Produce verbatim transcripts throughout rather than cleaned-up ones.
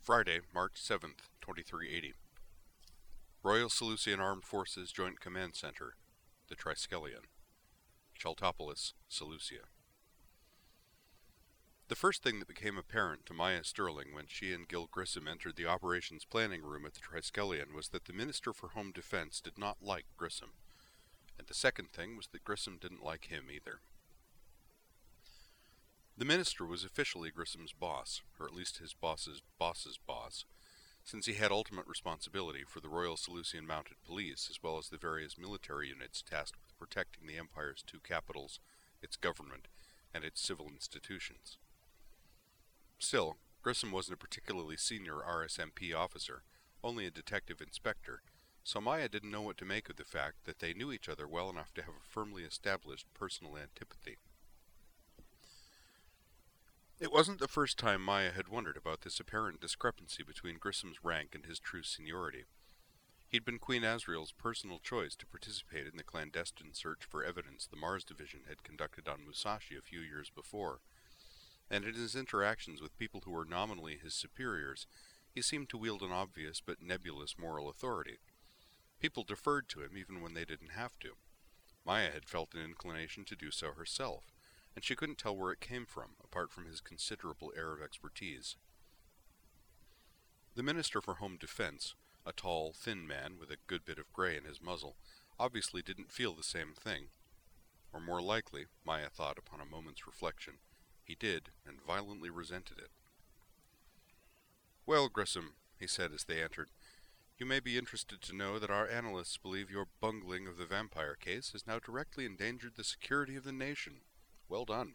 Friday, March seventh, twenty-three eighty. Royal Seleucian Armed Forces Joint Command Center, the Triskelion, Chaltopolis, Seleucia. The first thing that became apparent to Maya Sterling when she and Gil Grissom entered the operations planning room at the Triskelion was that the Minister for Home Defense did not like Grissom, and the second thing was that Grissom didn't like him either. The Minister was officially Grissom's boss, or at least his boss's boss's boss, since he had ultimate responsibility for the Royal Seleucian Mounted Police, as well as the various military units tasked with protecting the Empire's two capitals, its government, and its civil institutions. Still, Grissom wasn't a particularly senior R S M P officer, only a detective inspector, so Maya didn't know what to make of the fact that they knew each other well enough to have a firmly established personal antipathy. It wasn't the first time Maya had wondered about this apparent discrepancy between Grissom's rank and his true seniority. He'd been Queen Azriel's personal choice to participate in the clandestine search for evidence the Mars Division had conducted on Musashi a few years before, and in his interactions with people who were nominally his superiors, he seemed to wield an obvious but nebulous moral authority. People deferred to him even when they didn't have to. Maya had felt an inclination to do so herself, and she couldn't tell where it came from, apart from his considerable air of expertise. The Minister for Home Defense, a tall, thin man with a good bit of gray in his muzzle, obviously didn't feel the same thing. Or more likely, Maya thought upon a moment's reflection, he did, and violently resented it. "Well, Grissom," he said as they entered, "you may be interested to know that our analysts believe your bungling of the vampire case has now directly endangered the security of the nation. Well done."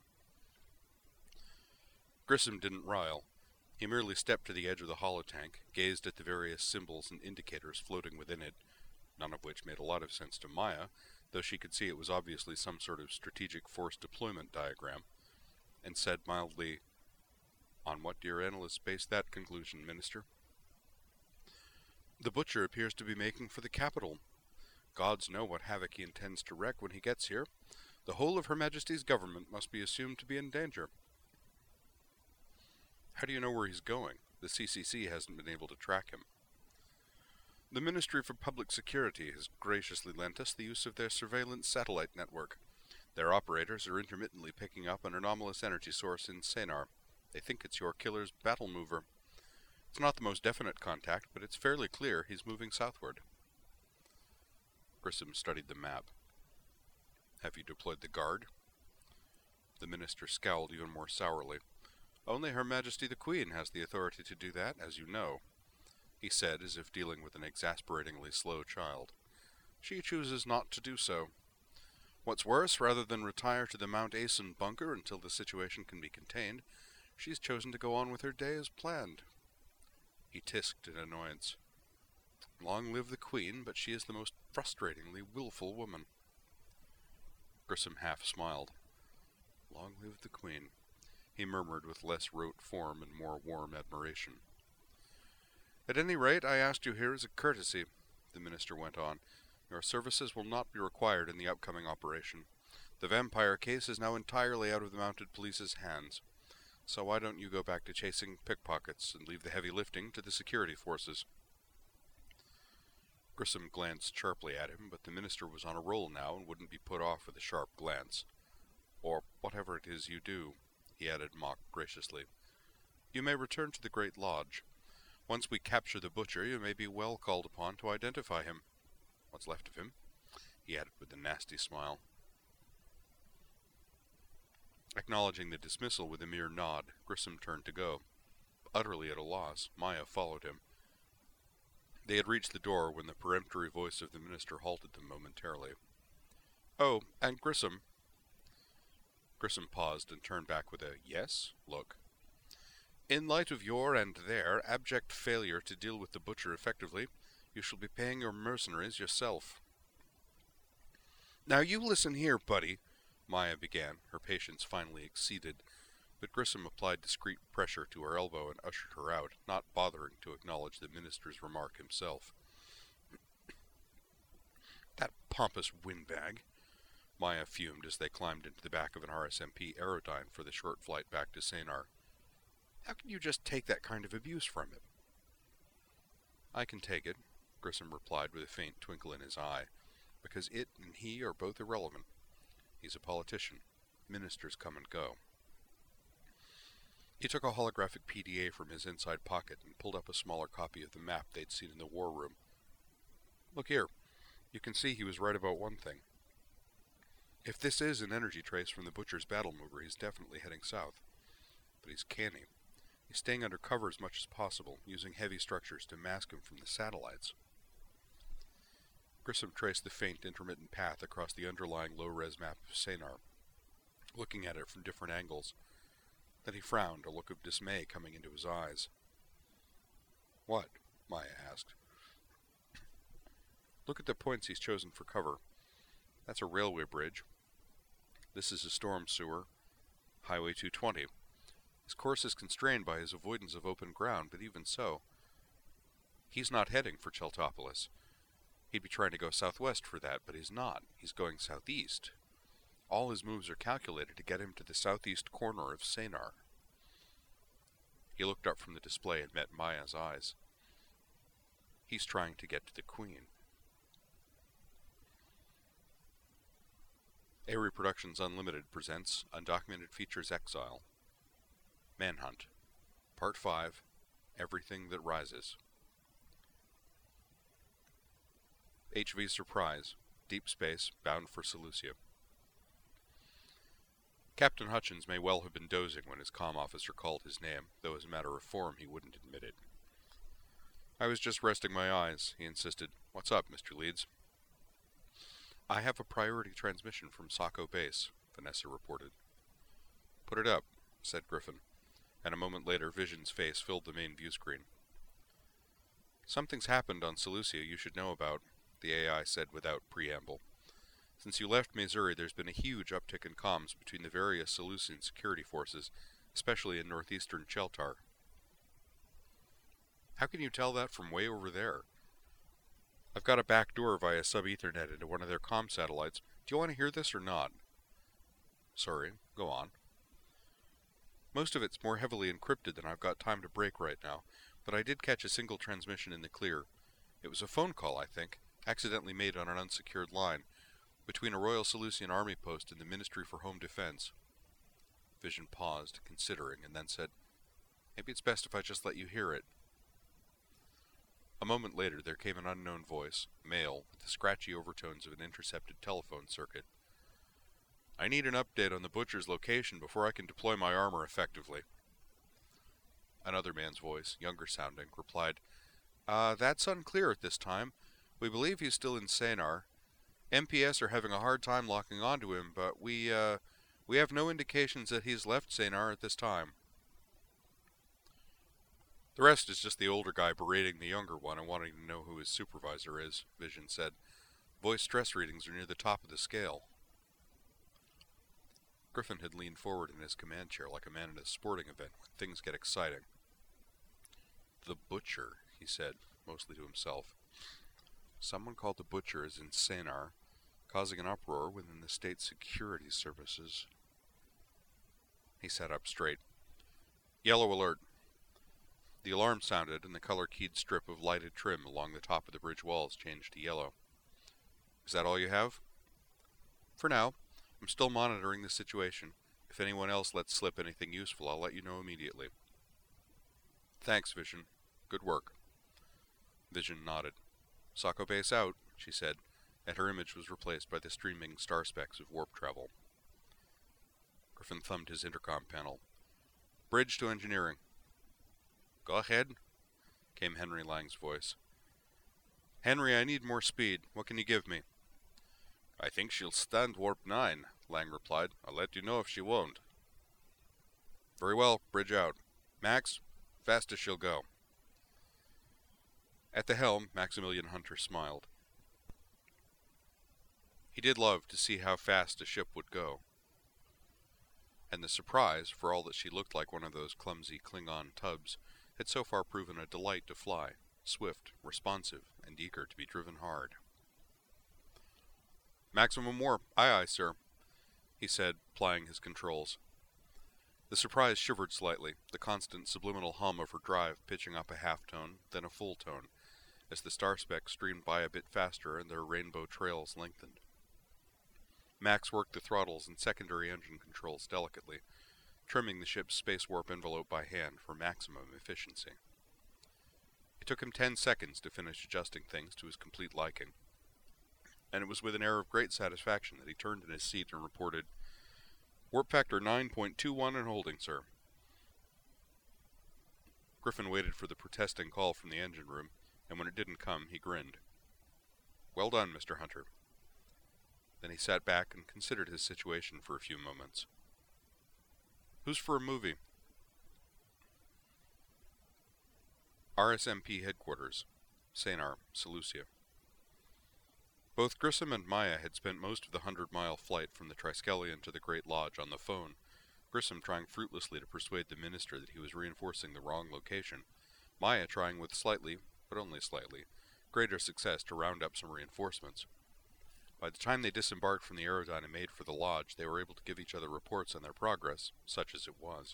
Grissom didn't rile. He merely stepped to the edge of the holotank, gazed at the various symbols and indicators floating within it, none of which made a lot of sense to Maya, though she could see it was obviously some sort of strategic force deployment diagram, and said mildly, "On what do your analysts base that conclusion, Minister?" "The Butcher appears to be making for the capital. Gods know what havoc he intends to wreak when he gets here. The whole of Her Majesty's government must be assumed to be in danger." "How do you know where he's going? The C C C hasn't been able to track him." "The Ministry for Public Security has graciously lent us the use of their surveillance satellite network. Their operators are intermittently picking up an anomalous energy source in Senar. They think it's your killer's battle mover. It's not the most definite contact, but it's fairly clear he's moving southward." Grissom studied the map. "Have you deployed the guard?" The Minister scowled even more sourly. "Only Her Majesty the Queen has the authority to do that, as you know," he said, as if dealing with an exasperatingly slow child. "She chooses not to do so. What's worse, rather than retire to the Mount Asen bunker until the situation can be contained, she's chosen to go on with her day as planned." He tisked in annoyance. "Long live the Queen, but she is the most frustratingly willful woman." Grissom half smiled. "Long live the Queen," he murmured with less rote form and more warm admiration. "At any rate, I asked you here as a courtesy," the Minister went on. "Your services will not be required in the upcoming operation. The vampire case is now entirely out of the Mounted Police's hands. So why don't you go back to chasing pickpockets and leave the heavy lifting to the security forces?" Grissom glanced sharply at him, but the Minister was on a roll now and wouldn't be put off with a sharp glance. "Or whatever it is you do," he added mock graciously. "You may return to the Great Lodge. Once we capture the Butcher, you may be well called upon to identify him. What's left of him," he added with a nasty smile. Acknowledging the dismissal with a mere nod, Grissom turned to go. Utterly at a loss, Maya followed him. They had reached the door when the peremptory voice of the Minister halted them momentarily. "Oh, and Grissom." Grissom paused and turned back with a "yes" look. "In light of your and their abject failure to deal with the Butcher effectively, you shall be paying your mercenaries yourself." "Now you listen here, buddy," Maya began, her patience finally exceeded, but Grissom applied discreet pressure to her elbow and ushered her out, not bothering to acknowledge the Minister's remark himself. "That pompous windbag," Maya fumed as they climbed into the back of an R S M P Aerodyne for the short flight back to Senar. "How can you just take that kind of abuse from him? I can take it, Grissom replied with a faint twinkle in his eye, because it and he are both irrelevant. He's a politician. Ministers come and go. He took a holographic P D A from his inside pocket and pulled up a smaller copy of the map they'd seen in the war room. Look here. You can see he was right about one thing. If this is an energy trace from the Butcher's battle mover, he's definitely heading south. But he's canny. He's staying under cover as much as possible, using heavy structures to mask him from the satellites. Grissom traced the faint, intermittent path across the underlying low-res map of Sanar, looking at it from different angles. Then he frowned, a look of dismay coming into his eyes. What? Maya asked. Look at the points he's chosen for cover. That's a railway bridge. This is a storm sewer. Highway two twenty. His course is constrained by his avoidance of open ground, but even so, he's not heading for Cheltopolis. He'd be trying to go southwest for that, but he's not. He's going southeast. All his moves are calculated to get him to the southeast corner of Sanar. He looked up from the display and met Maya's eyes. He's trying to get to the Queen. Aerie Productions Unlimited presents Undocumented Features Exile. Manhunt. Part five. Everything That Rises. H V Surprise. Deep space, bound for Seleucia. Captain Hutchins may well have been dozing when his comm officer called his name, though as a matter of form he wouldn't admit it. I was just resting my eyes, he insisted. What's up, Mister Leeds? I have a priority transmission from Sako Base, Vanessa reported. Put it up, said Griffin, and a moment later Vision's face filled the main view screen. Something's happened on Seleucia you should know about, the A I said without preamble. Since you left Missouri, there's been a huge uptick in comms between the various Seleucian security forces, especially in northeastern Cheltar. How can you tell that from way over there? I've got a back door via sub-Ethernet into one of their comm satellites. Do you want to hear this or not? Sorry, go on. Most of it's more heavily encrypted than I've got time to break right now, but I did catch a single transmission in the clear. It was a phone call, I think, accidentally made on an unsecured line, between a Royal Seleucian Army post and the Ministry for Home Defense. Vision paused, considering, and then said, Maybe it's best if I just let you hear it. A moment later there came an unknown voice, male, with the scratchy overtones of an intercepted telephone circuit. I need an update on the Butcher's location before I can deploy my armor effectively. Another man's voice, younger sounding, replied, Uh, that's unclear at this time. We believe he's still in Sanar. M P S are having a hard time locking onto him, but we, uh, we have no indications that he's left Sanar at this time. The rest is just the older guy berating the younger one and wanting to know who his supervisor is, Vision said. Voice stress readings are near the top of the scale. Griffin had leaned forward in his command chair like a man at a sporting event when things get exciting. The Butcher, he said, mostly to himself. Someone called the Butcher is in Sanar, causing an uproar within the state security services. He sat up straight. Yellow alert. The alarm sounded, and the color-keyed strip of lighted trim along the top of the bridge walls changed to yellow. Is that all you have? For now. I'm still monitoring the situation. If anyone else lets slip anything useful, I'll let you know immediately. Thanks, Vision. Good work. Vision nodded. Sako Base out, she said, and her image was replaced by the streaming star specks of warp travel. Griffin thumbed his intercom panel. Bridge to engineering. Go ahead, came Henry Lang's voice. Henry, I need more speed. What can you give me? I think she'll stand warp nine, Lang replied. I'll let you know if she won't. Very well, bridge out. Max, fast as she'll go. At the helm, Maximilian Hunter smiled. He did love to see how fast a ship would go. And the Surprise, for all that she looked like one of those clumsy Klingon tubs, had so far proven a delight to fly, swift, responsive, and eager to be driven hard. Maximum warp, aye aye, sir, he said, plying his controls. The Surprise shivered slightly, the constant subliminal hum of her drive pitching up a half tone, then a full tone, as the star specks streamed by a bit faster and their rainbow trails lengthened. Max worked the throttles and secondary engine controls delicately, trimming the ship's space warp envelope by hand for maximum efficiency. It took him ten seconds to finish adjusting things to his complete liking, and it was with an air of great satisfaction that he turned in his seat and reported, "Warp factor nine point two one and holding, sir." Griffin waited for the protesting call from the engine room, and when it didn't come, he grinned. "Well done, Mister Hunter." Then he sat back and considered his situation for a few moments. "Who's for a movie?" R S M P headquarters, Sanar, Seleucia. Both Grissom and Maya had spent most of the hundred-mile flight from the Triskelion to the Great Lodge on the phone, Grissom trying fruitlessly to persuade the minister that he was reinforcing the wrong location, Maya trying with slightly, but only slightly, greater success to round up some reinforcements. By the time they disembarked from the Aerodyne and made for the lodge, they were able to give each other reports on their progress, such as it was.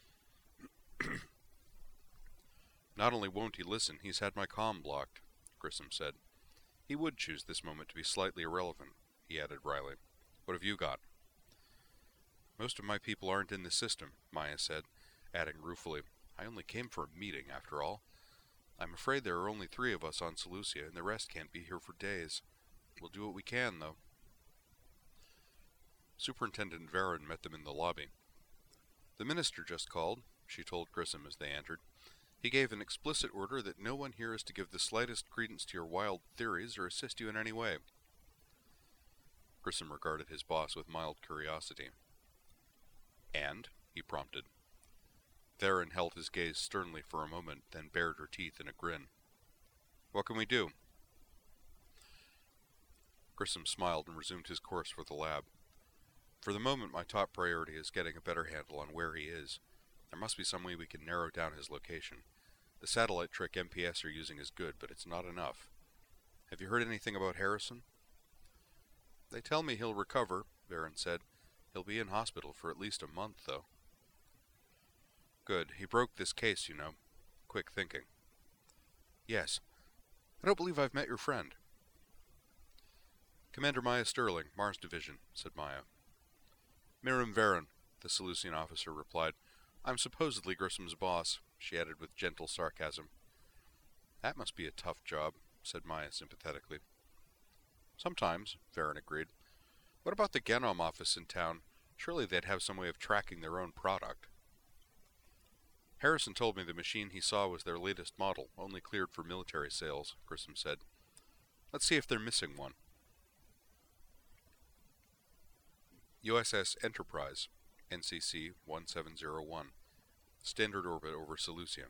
"Not only won't he listen, he's had my comm blocked," Grissom said. "He would choose this moment to be slightly irrelevant," he added wryly. "What have you got?" "Most of my people aren't in the system," Maya said, adding ruefully, "I only came for a meeting, after all. I'm afraid there are only three of us on Seleucia, and the rest can't be here for days. We'll do what we can, though." Superintendent Varon met them in the lobby. "The minister just called," she told Grissom as they entered. "He gave an explicit order that no one here is to give the slightest credence to your wild theories or assist you in any way." Grissom regarded his boss with mild curiosity. "And?" he prompted. Varon held his gaze sternly for a moment, then bared her teeth in a grin. "What can we do?" Grissom smiled and resumed his course for the lab. "For the moment, my top priority is getting a better handle on where he is. There must be some way we can narrow down his location. The satellite trick M P S are using is good, but it's not enough. Have you heard anything about Harrison?" "They tell me he'll recover," Varon said. "He'll be in hospital for at least a month, though." "Good. He broke this case, you know. Quick thinking." "Yes. I don't believe I've met your friend." "Commander Maya Sterling, Mars Division," said Maya. "Miram Varon," the Seleucian officer replied. "I'm supposedly Grissom's boss," she added with gentle sarcasm. "That must be a tough job," said Maya sympathetically. "Sometimes," Varon agreed. "What about the Genom office in town? Surely they'd have some way of tracking their own product." "Harrison told me the machine he saw was their latest model, only cleared for military sales," Grissom said. "Let's see if they're missing one." U S S Enterprise, N C C one seven zero one, standard orbit over Seleucia.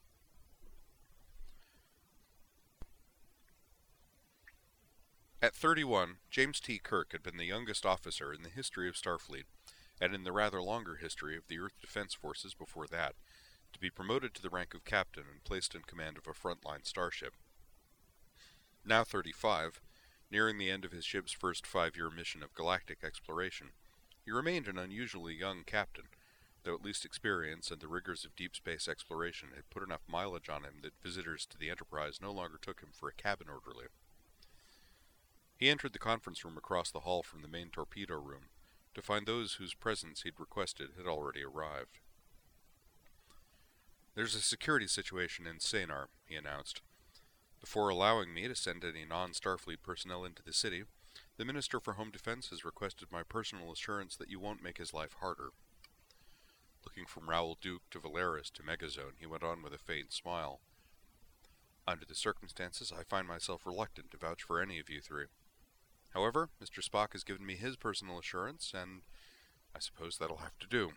At thirty-one, James T. Kirk had been the youngest officer in the history of Starfleet, and in the rather longer history of the Earth Defense Forces before that, to be promoted to the rank of captain and placed in command of a frontline starship. Now thirty-five, nearing the end of his ship's first five-year mission of galactic exploration, he remained an unusually young captain, though at least experience and the rigors of deep space exploration had put enough mileage on him that visitors to the Enterprise no longer took him for a cabin orderly. He entered the conference room across the hall from the main torpedo room, to find those whose presence he'd requested had already arrived. "There's a security situation in Sanar," he announced. "Before allowing me to send any non-Starfleet personnel into the city, the Minister for Home Defense has requested my personal assurance that you won't make his life harder." Looking from Raoul Duke to Valeris to Megazone, he went on with a faint smile. "Under the circumstances, I find myself reluctant to vouch for any of you three. However, Mister Spock has given me his personal assurance, and I suppose that'll have to do."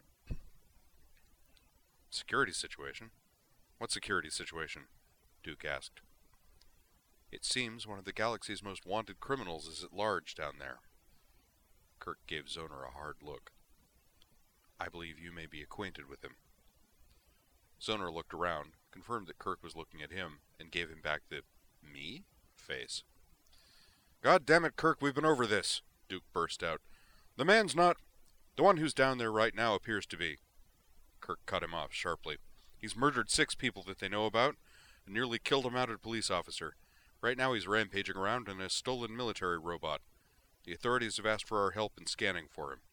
"Security situation? What security situation?" Duke asked. "It seems one of the galaxy's most wanted criminals is at large down there." Kirk gave Zoner a hard look. "I believe you may be acquainted with him." Zoner looked around, confirmed that Kirk was looking at him, and gave him back the "me?" face. "God damn it, Kirk, we've been over this," Duke burst out. "The man's not... The one who's down there right now appears to be." Kirk cut him off sharply. "He's murdered six people that they know about. and nearly killed a mounted police officer. Right now he's rampaging around in a stolen military robot. The authorities have asked for our help in scanning for him.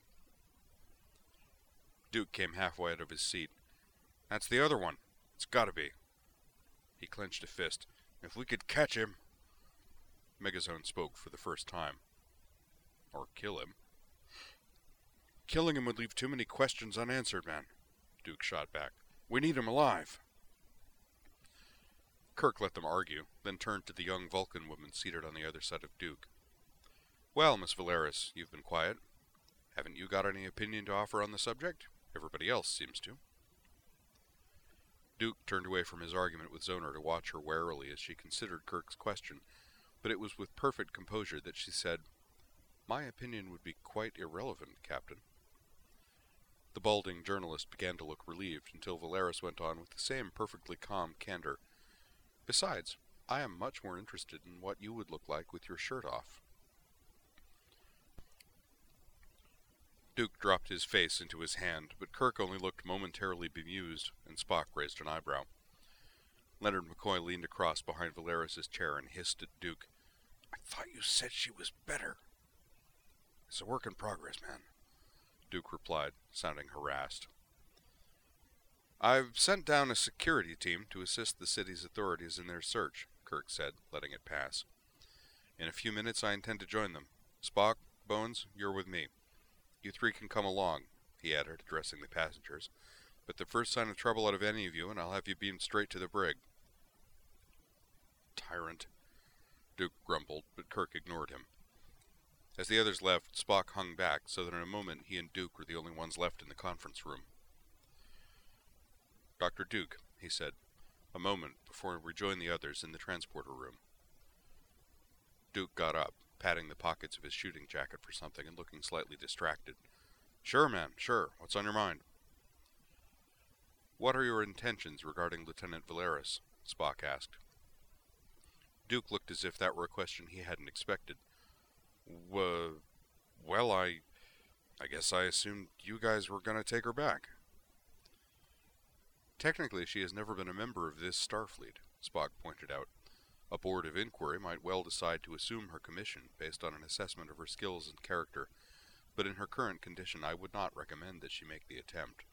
Duke came halfway out of his seat. That's the other one. It's gotta be. He clenched a fist. If we could catch him... Megazone spoke for the first time. Or kill him. Killing him would leave too many questions unanswered, man, Duke shot back. We need him alive. Kirk let them argue, then turned to the young Vulcan woman seated on the other side of Duke. Well, Miss Valeris, you've been quiet. Haven't you got any opinion to offer on the subject? Everybody else seems to. Duke turned away from his argument with Zoner to watch her warily as she considered Kirk's question, but it was with perfect composure that she said, My opinion would be quite irrelevant, Captain. The balding journalist began to look relieved until Valeris went on with the same perfectly calm candor. Besides, I am much more interested in what you would look like with your shirt off. Duke dropped his face into his hand, but Kirk only looked momentarily bemused, and Spock raised an eyebrow. Leonard McCoy leaned across behind Valeris's chair and hissed at Duke. I thought you said she was better. It's a work in progress, man, Duke replied, sounding harassed. I've sent down a security team to assist the city's authorities in their search, Kirk said, letting it pass. In a few minutes I intend to join them. Spock, Bones, you're with me. You three can come along, he added, addressing the passengers. But the first sign of trouble out of any of you, and I'll have you beamed straight to the brig. Tyrant, Duke grumbled, but Kirk ignored him. As the others left, Spock hung back, so that in a moment he and Duke were the only ones left in the conference room. Doctor Duke, he said, a moment before he rejoined the others in the transporter room. Duke got up, patting the pockets of his shooting jacket for something and looking slightly distracted. Sure, man, sure. What's on your mind? What are your intentions regarding Lieutenant Valeris? Spock asked. Duke looked as if that were a question he hadn't expected. W- well, I... I guess I assumed you guys were going to take her back. Technically, she has never been a member of this Starfleet, Spock pointed out. A board of inquiry might well decide to assume her commission based on an assessment of her skills and character, but in her current condition I would not recommend that she make the attempt.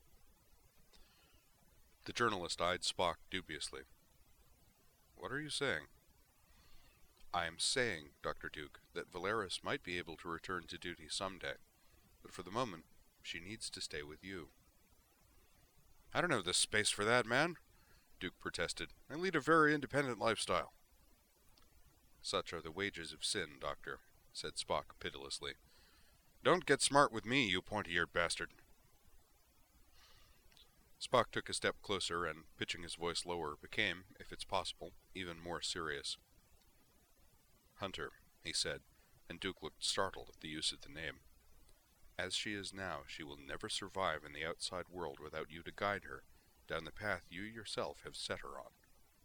The journalist eyed Spock dubiously. What are you saying? I am saying, Doctor Duke, that Valeris might be able to return to duty someday, but for the moment she needs to stay with you. I don't have the space for that, man, Duke protested. I lead a very independent lifestyle. Such are the wages of sin, Doctor, said Spock pitilessly. Don't get smart with me, you pointy-eared bastard. Spock took a step closer and, pitching his voice lower, became, if it's possible, even more serious. Hunter, he said, and Duke looked startled at the use of the name. As she is now, she will never survive in the outside world without you to guide her down the path you yourself have set her on.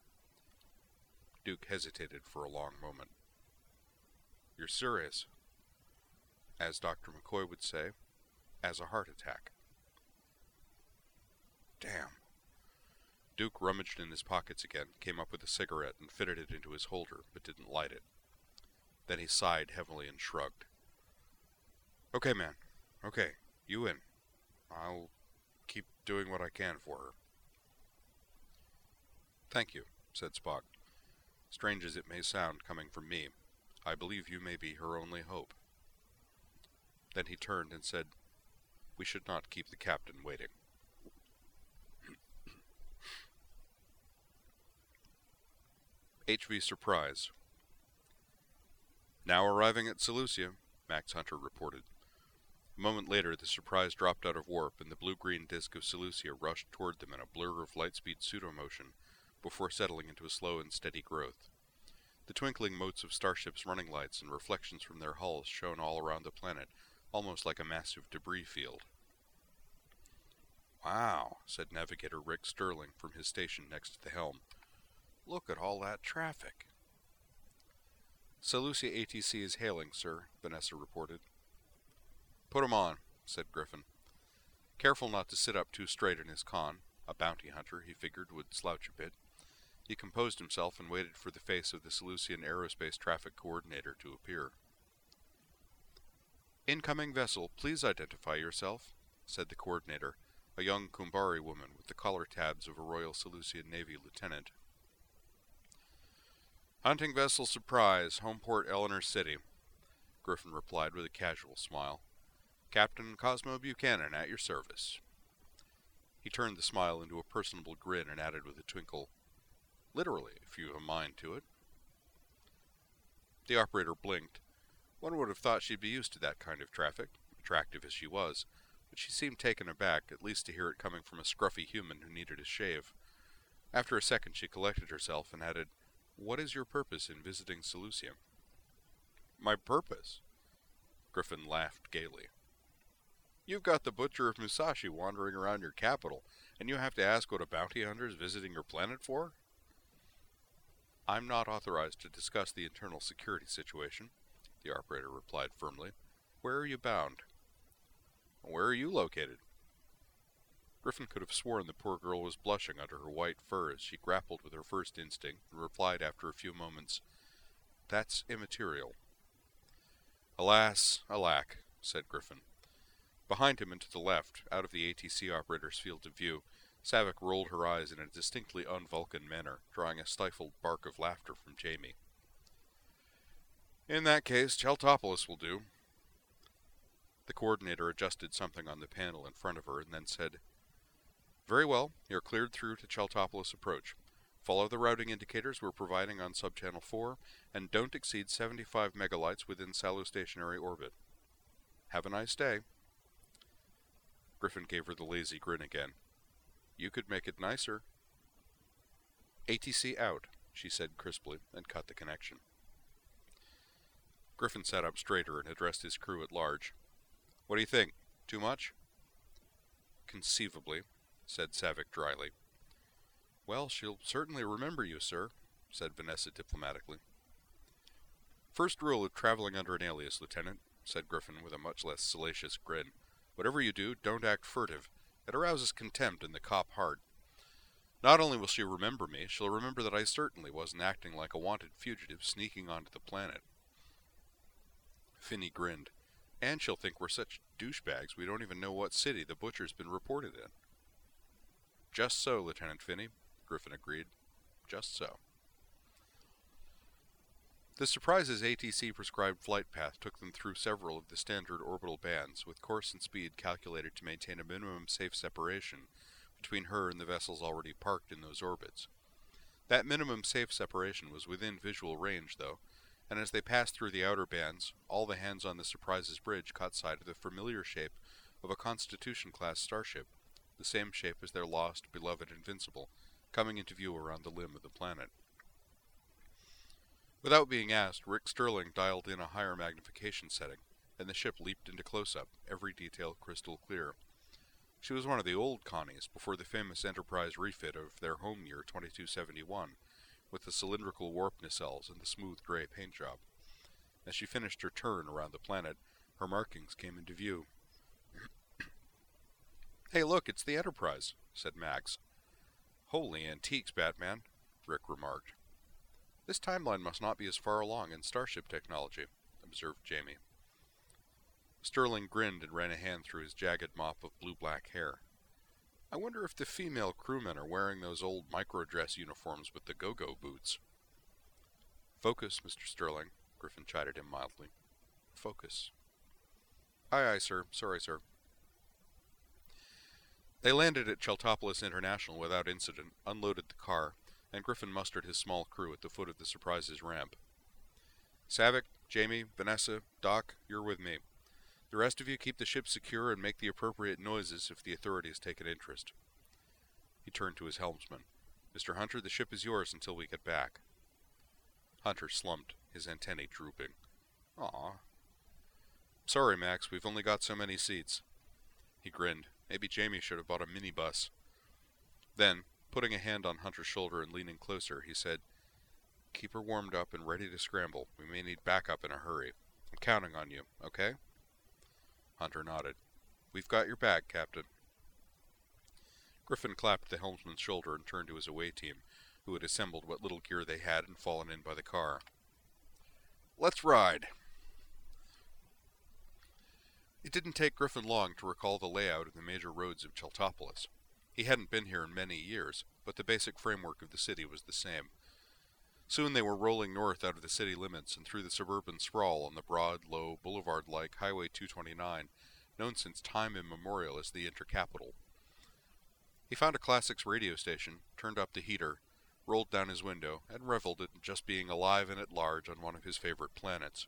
Duke hesitated for a long moment. You're serious? As Doctor McCoy would say, as a heart attack. Damn. Duke rummaged in his pockets again, came up with a cigarette and fitted it into his holder, but didn't light it. Then he sighed heavily and shrugged. Okay, man. Okay, you in. I'll keep doing what I can for her. Thank you, said Spock. Strange as it may sound coming from me, I believe you may be her only hope. Then he turned and said, We should not keep the captain waiting. H V Surprise. Now arriving at Seleucia, Max Hunter reported. A moment later, the Surprise dropped out of warp, and the blue-green disk of Seleucia rushed toward them in a blur of light-speed pseudo-motion before settling into a slow and steady growth. The twinkling motes of starships' running lights and reflections from their hulls shone all around the planet, almost like a massive debris field. Wow, said Navigator Rick Sterling from his station next to the helm. Look at all that traffic. Seleucia A T C is hailing, sir, Vanessa reported. Put him on, said Griffin. Careful not to sit up too straight in his con. A bounty hunter, he figured, would slouch a bit. He composed himself and waited for the face of the Seleucian Aerospace Traffic Coordinator to appear. "Incoming vessel, please identify yourself," said the coordinator, a young Kumbari woman with the collar tabs of a Royal Seleucian Navy lieutenant. "Hunting vessel Surprise, homeport Eleanor City," Griffin replied with a casual smile. "Captain Cosmo Buchanan at your service." He turned the smile into a personable grin and added with a twinkle, "Literally, if you have a mind to it." The operator blinked. One would have thought she'd be used to that kind of traffic, attractive as she was, but she seemed taken aback, at least to hear it coming from a scruffy human who needed a shave. After a second she collected herself and added, "What is your purpose in visiting Seleucia?" "My purpose?" Griffin laughed gaily. "You've got the Butcher of Musashi wandering around your capital, and you have to ask what a bounty hunter is visiting your planet for?" "I'm not authorized to discuss the internal security situation," the operator replied firmly. "Where are you bound?" "Where are you located?" Griffin could have sworn the poor girl was blushing under her white fur as she grappled with her first instinct and replied after a few moments, "That's immaterial." "Alas, alack," said Griffin. Behind him and to the left, out of the A T C operator's field of view, Savick rolled her eyes in a distinctly un-Vulcan manner, drawing a stifled bark of laughter from Jamie. "In that case, Cheltopolis will do." The coordinator adjusted something on the panel in front of her and then said, "Very well, you're cleared through to Cheltopolis approach. Follow the routing indicators we're providing on subchannel four, and don't exceed seventy-five megalights within salostationary orbit. Have a nice day." Griffin gave her the lazy grin again. "You could make it nicer." "A T C out," she said crisply, and cut the connection. Griffin sat up straighter and addressed his crew at large. "What do you think? Too much?" "Conceivably," said Savick dryly. "Well, she'll certainly remember you, sir," said Vanessa diplomatically. "First rule of traveling under an alias, Lieutenant," said Griffin with a much less salacious grin. "Whatever you do, don't act furtive. It arouses contempt in the cop heart. Not only will she remember me, she'll remember that I certainly wasn't acting like a wanted fugitive sneaking onto the planet." Finney grinned. "And she'll think we're such douchebags we don't even know what city the Butcher's been reported in." "Just so, Lieutenant Finney," Griffin agreed. "Just so." The Surprise's A T C-prescribed flight path took them through several of the standard orbital bands, with course and speed calculated to maintain a minimum safe separation between her and the vessels already parked in those orbits. That minimum safe separation was within visual range, though, and as they passed through the outer bands, all the hands on the Surprise's bridge caught sight of the familiar shape of a Constitution-class starship, the same shape as their lost, beloved Invincible, coming into view around the limb of the planet. Without being asked, Rick Sterling dialed in a higher magnification setting, and the ship leaped into close-up, every detail crystal clear. She was one of the old Connies, before the famous Enterprise refit of their home year twenty-two seventy-one, with the cylindrical warp nacelles and the smooth gray paint job. As she finished her turn around the planet, her markings came into view. "Hey, look, it's the Enterprise," said Max. "Holy antiques, Batman," Rick remarked. "This timeline must not be as far along in starship technology," observed Jamie. Sterling grinned and ran a hand through his jagged mop of blue-black hair. "I wonder if the female crewmen are wearing those old micro-dress uniforms with the go-go boots." "Focus, Mister Sterling," Griffin chided him mildly. "Focus." "Aye, aye, sir. Sorry, sir." They landed at Cheltopolis International without incident, unloaded the car, and Griffin mustered his small crew at the foot of the Surprise's ramp. "Savick, Jamie, Vanessa, Doc, you're with me. The rest of you keep the ship secure and make the appropriate noises if the authorities take an interest." He turned to his helmsman. "Mister Hunter, the ship is yours until we get back." Hunter slumped, his antennae drooping. "Aw." "Sorry, Max, we've only got so many seats." He grinned. Maybe Jamie should have bought a minibus. Then, putting a hand on Hunter's shoulder and leaning closer, he said, "Keep her warmed up and ready to scramble. We may need backup in a hurry. I'm counting on you, okay?" Hunter nodded. "We've got your back, Captain." Griffin clapped the helmsman's shoulder and turned to his away team, who had assembled what little gear they had and fallen in by the car. "Let's ride." It didn't take Griffin long to recall the layout of the major roads of Cheltopolis. He hadn't been here in many years, but the basic framework of the city was the same. Soon they were rolling north out of the city limits and through the suburban sprawl on the broad, low, boulevard-like Highway two twenty-nine, known since time immemorial as the Intercapital. He found a Classics radio station, turned up the heater, rolled down his window, and reveled in just being alive and at large on one of his favorite planets.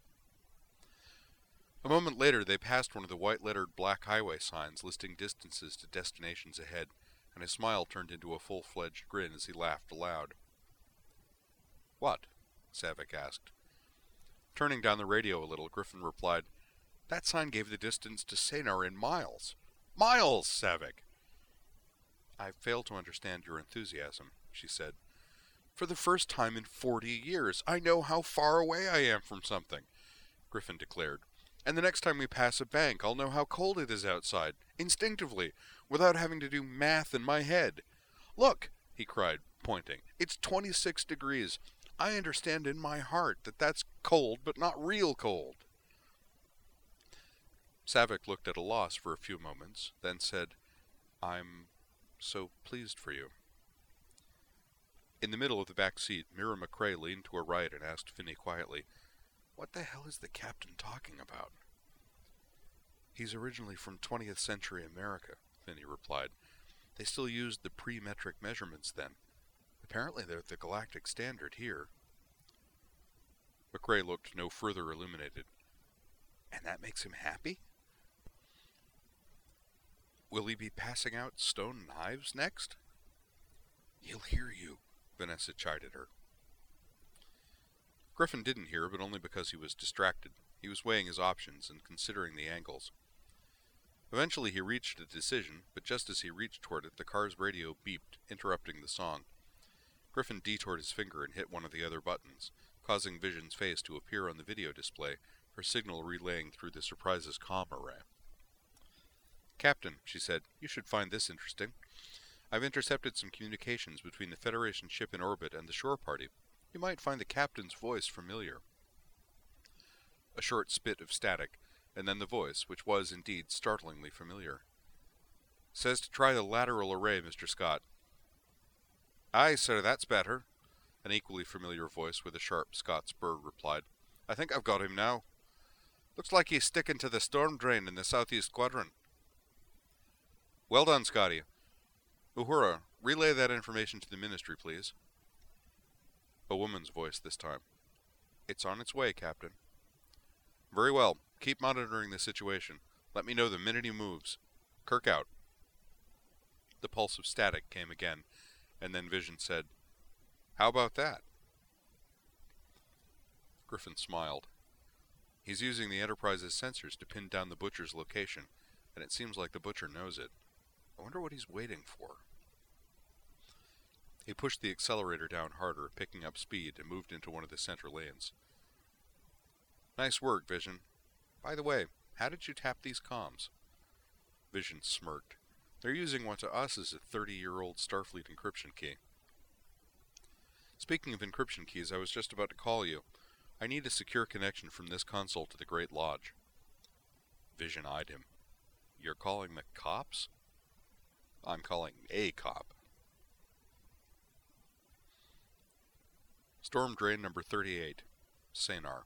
A moment later they passed one of the white-lettered black highway signs listing distances to destinations ahead, and his smile turned into a full-fledged grin as he laughed aloud. "What?" Savick asked. Turning down the radio a little, Griffin replied, "That sign gave the distance to Sanar in miles." "Miles, Savick!" "I fail to understand your enthusiasm," she said. "For the first time in forty years, I know how far away I am from something," Griffin declared. "And the next time we pass a bank, I'll know how cold it is outside, instinctively, without having to do math in my head. Look," he cried, pointing, "it's twenty-six degrees. I understand in my heart that that's cold, but not real cold." Savick looked at a loss for a few moments, then said, "I'm so pleased for you." In the middle of the back seat, Mira McCrae leaned to her right and asked Finney quietly, "What the hell is the captain talking about?" "He's originally from twentieth century America," Finney replied. "They still used the pre-metric measurements then. Apparently they're the galactic standard here." McCrae looked no further illuminated. "And that makes him happy? Will he be passing out stone knives next?" "He'll hear you," Vanessa chided her. Griffin didn't hear, but only because he was distracted. He was weighing his options and considering the angles. Eventually he reached a decision, but just as he reached toward it, the car's radio beeped, interrupting the song. Griffin detoured his finger and hit one of the other buttons, causing Vision's face to appear on the video display, her signal relaying through the Surprise's comm array. "Captain," she said, "you should find this interesting. I've intercepted some communications between the Federation ship in orbit and the shore party. You might find the captain's voice familiar." A short spit of static, and then the voice, which was indeed startlingly familiar. "Says to try the lateral array, Mister Scott." "Aye, sir, that's better," an equally familiar voice with a sharp Scots burr replied. "I think I've got him now. Looks like he's sticking to the storm drain in the southeast quadrant." "Well done, Scotty. Uhura, relay that information to the Ministry, please." A woman's voice this time. "It's on its way, Captain." "Very well. Keep monitoring the situation. Let me know the minute he moves. Kirk out." The pulse of static came again, and then Vision said, "How about that?" Griffin smiled. "He's using the Enterprise's sensors to pin down the Butcher's location, and it seems like the Butcher knows it. I wonder what he's waiting for." He pushed the accelerator down harder, picking up speed, and moved into one of the center lanes. "Nice work, Vision. By the way, how did you tap these comms?" Vision smirked. "They're using what to us is a thirty-year-old Starfleet encryption key." "Speaking of encryption keys, I was just about to call you. I need a secure connection from this console to the Great Lodge." Vision eyed him. "You're calling the cops?" "I'm calling a cop." Storm drain number thirty-eight. Sanar.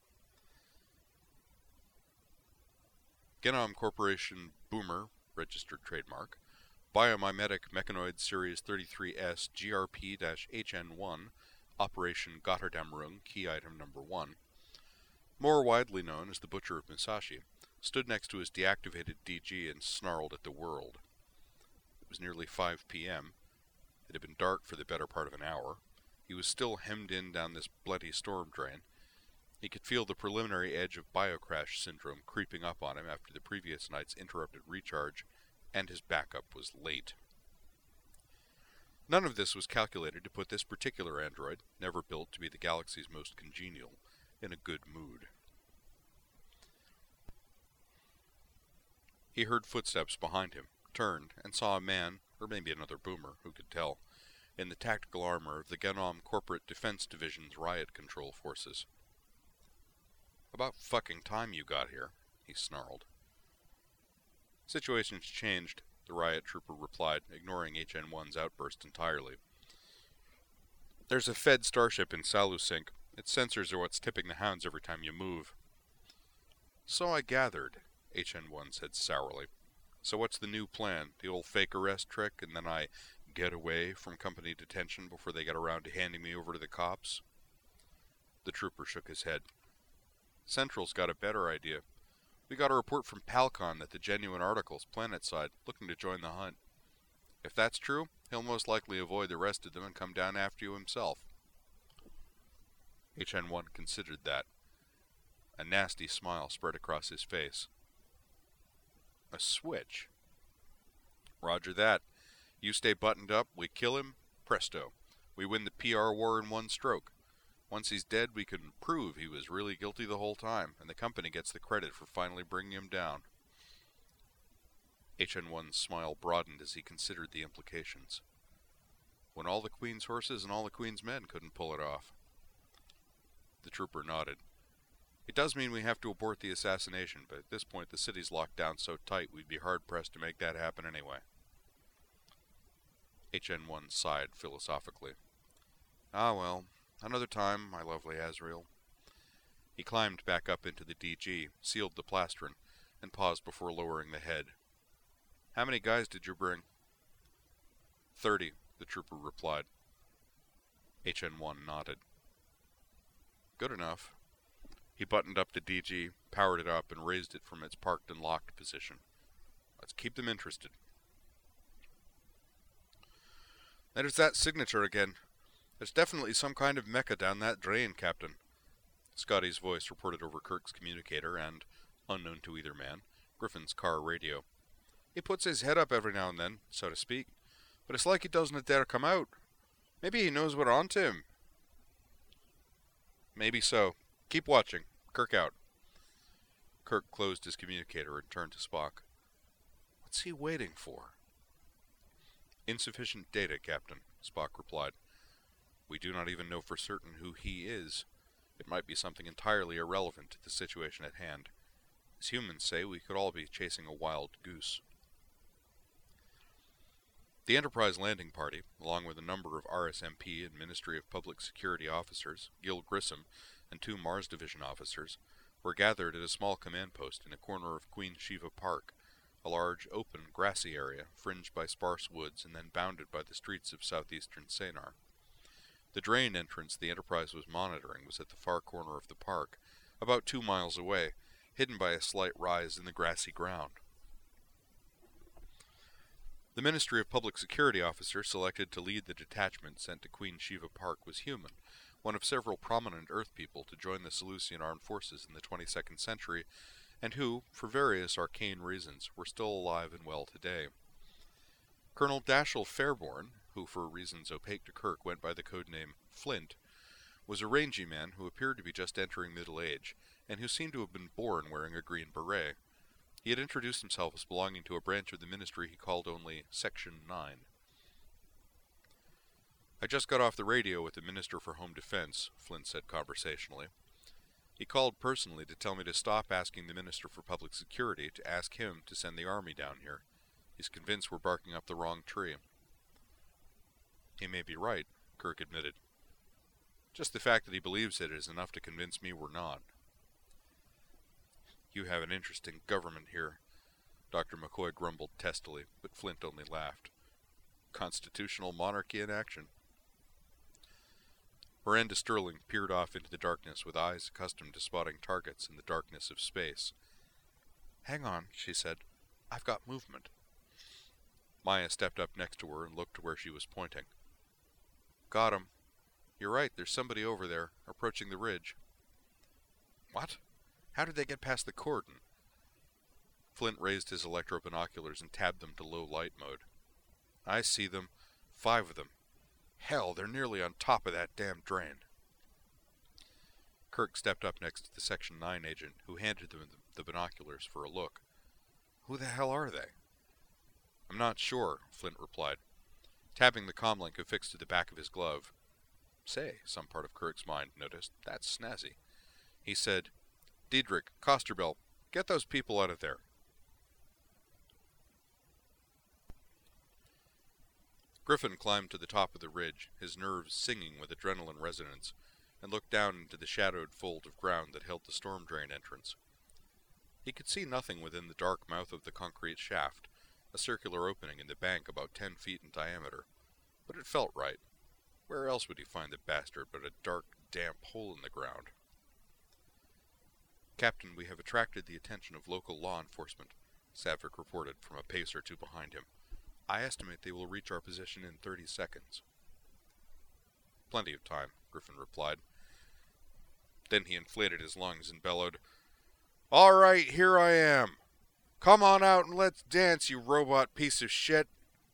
Genom Corporation Boomer, registered trademark. Biomimetic Mechanoid Series thirty-three S G R P H N one, Operation Gotterdammerung, key item number one. More widely known as the Butcher of Musashi, stood next to his deactivated D G and snarled at the world. It was nearly five p m It had been dark for the better part of an hour. He was still hemmed in down this bloody storm drain. He could feel the preliminary edge of biocrash syndrome creeping up on him after the previous night's interrupted recharge, and his backup was late. None of this was calculated to put this particular android, never built to be the galaxy's most congenial, in a good mood. He heard footsteps behind him, turned, and saw a man, or maybe another boomer, who could tell, in the tactical armor of the Genom Corporate Defense Division's riot control forces. "About fucking time you got here," he snarled. "Situation's changed," the riot trooper replied, ignoring H N one's outburst entirely. "There's a Fed starship in Salusync. Its sensors are what's tipping the hounds every time you move." "So I gathered," H N one said sourly. "So what's the new plan? The old fake arrest trick, and then I get away from company detention before they get around to handing me over to the cops?" The trooper shook his head. "Central's got a better idea. We got a report from Palcon that the genuine article's planetside, looking to join the hunt. If that's true, he'll most likely avoid the rest of them and come down after you himself." H N one considered that. A nasty smile spread across his face. "A switch?" "Roger that. You stay buttoned up, we kill him, presto. We win the P R war in one stroke. Once he's dead, we can prove he was really guilty the whole time, and the company gets the credit for finally bringing him down." H N one's smile broadened as he considered the implications. "When all the Queen's horses and all the Queen's men couldn't pull it off." The trooper nodded. "It does mean we have to abort the assassination, but at this point the city's locked down so tight we'd be hard-pressed to make that happen anyway." H N one sighed philosophically. "Ah well, another time, my lovely Azrael." He climbed back up into the D G, sealed the plastron, and paused before lowering the head. "How many guys did you bring?" Thirty, the trooper replied. H N one nodded. "Good enough." He buttoned up the D G, powered it up, and raised it from its parked and locked position. "Let's keep them interested." "There's that signature again. There's definitely some kind of mecha down that drain, Captain." Scotty's voice reported over Kirk's communicator and, unknown to either man, Griffin's car radio. "He puts his head up every now and then, so to speak, but it's like he doesn't dare come out. Maybe he knows we're onto him." "Maybe so. Keep watching. Kirk out." Kirk closed his communicator and turned to Spock. "What's he waiting for?" "Insufficient data, Captain," Spock replied. "We do not even know for certain who he is. It might be something entirely irrelevant to the situation at hand. As humans say, we could all be chasing a wild goose." The Enterprise landing party, along with a number of R S M P and Ministry of Public Security officers, Gil Grissom, and two Mars Division officers, were gathered at a small command post in a corner of Queen Shiva Park, a large, open, grassy area fringed by sparse woods and then bounded by the streets of southeastern Sanar. The drain entrance the Enterprise was monitoring was at the far corner of the park, about two miles away, hidden by a slight rise in the grassy ground. The Ministry of Public Security officer selected to lead the detachment sent to Queen Shiva Park was human, one of several prominent Earth people to join the Seleucian armed forces in the twenty-second century, and who, for various arcane reasons, were still alive and well today. Colonel Dashiell Fairborn, who for reasons opaque to Kirk went by the codename Flint, was a rangy man who appeared to be just entering middle age, and who seemed to have been born wearing a green beret. He had introduced himself as belonging to a branch of the ministry he called only Section nine. "I just got off the radio with the Minister for Home Defense," Flint said conversationally. "He called personally to tell me to stop asking the Minister for Public Security to ask him to send the Army down here. He's convinced we're barking up the wrong tree." "He may be right," Kirk admitted. "Just the fact that he believes it is enough to convince me we're not." "You have an interesting government here," Doctor McCoy grumbled testily, but Flint only laughed. "Constitutional monarchy in action." Miranda Sterling peered off into the darkness with eyes accustomed to spotting targets in the darkness of space. "Hang on," she said. "I've got movement." Maya stepped up next to her and looked to where she was pointing. "Got him. You're right, there's somebody over there, approaching the ridge." "What? How did they get past the cordon?" Flint raised his electro-binoculars and tabbed them to low light mode. "I see them. Five of them. Hell, they're nearly on top of that damn drain." Kirk stepped up next to the Section nine agent, who handed them the binoculars for a look. "Who the hell are they?" "I'm not sure," Flint replied. tapping the comlink affixed to the back of his glove. Say, some part of Kirk's mind noticed, that's snazzy. He said, Diedrich, Kosterbell, get those people out of there. Griffin climbed to the top of the ridge, his nerves singing with adrenaline resonance, and looked down into the shadowed fold of ground that held the storm drain entrance. He could see nothing within the dark mouth of the concrete shaft, a circular opening in the bank about ten feet in diameter. But it felt right. Where else would he find the bastard but a dark, damp hole in the ground? Captain, we have attracted the attention of local law enforcement, Savick reported from a pace or two behind him. I estimate they will reach our position in thirty seconds. Plenty of time, Griffin replied. Then he inflated his lungs and bellowed, All right, here I am. Come on out and let's dance, you robot piece of shit.